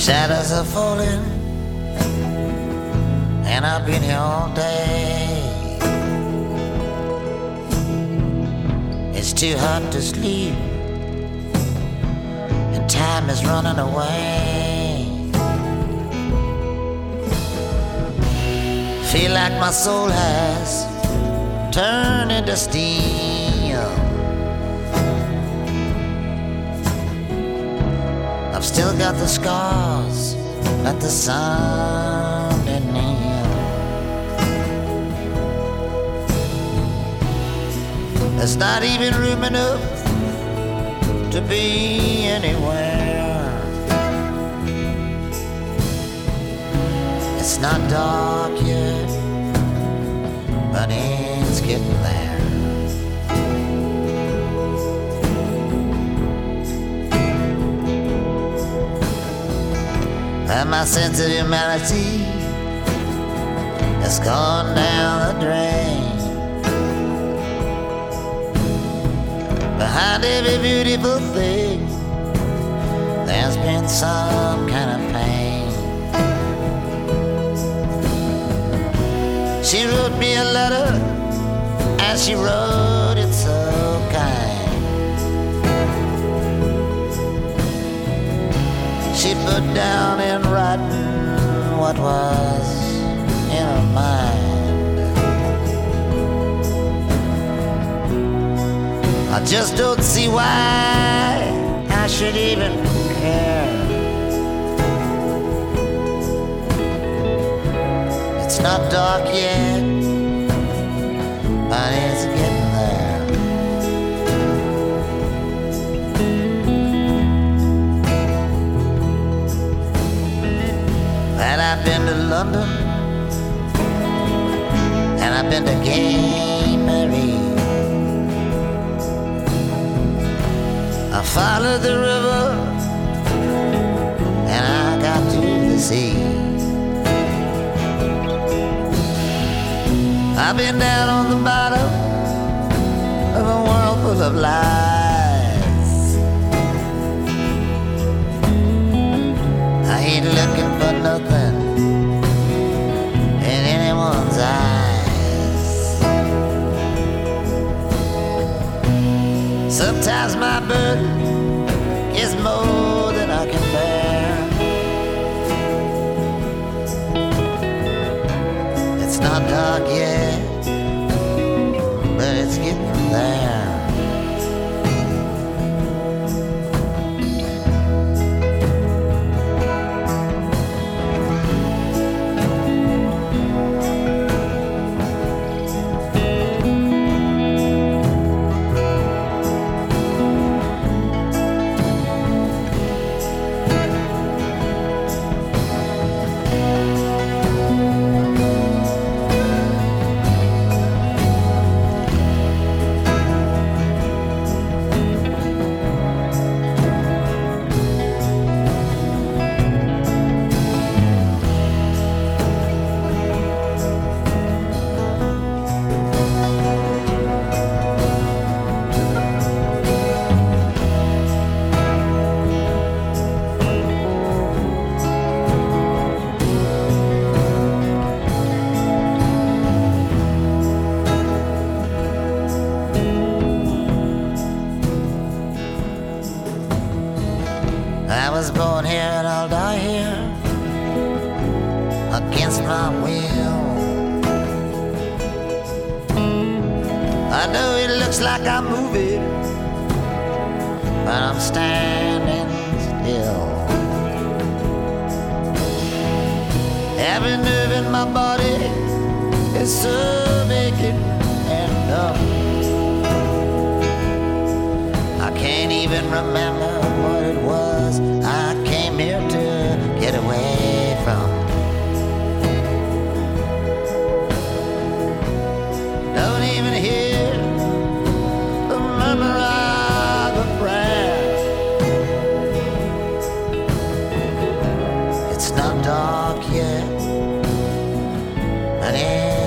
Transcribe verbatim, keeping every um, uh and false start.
Shadows are falling, and I've been here all day. It's too hot to sleep, and time is running away. Feel like my soul has turned into steel. I've still got the scars that the sun didn't heal. There's not even room enough to be anywhere. It's not dark yet, but it's getting there. And my sense of humanity has gone down the drain. Behind every beautiful thing, there's been some kind of pain. She wrote me a letter, and she wrote it so kind. She put down in writing what was in her mind. I just don't see why I should even care. It's not dark yet, but it's getting there. And I've been to London, and I've been to Gay Mary. I followed the river, and I got to the sea. I've been down on the bottom of a world full of lies. I ain't looking for nothing in anyone's eyes. Sometimes my burden is more than I can bear. It's not dark yet, but it's getting there. I was born here and I'll die here, against my will. I know it looks like I'm moving, but I'm standing still. Every nerve in my body is so vacant and numb. I can't even remember what it was I came here to get away from. Don't even hear the murmur of a prayer. It's not dark yet, but it's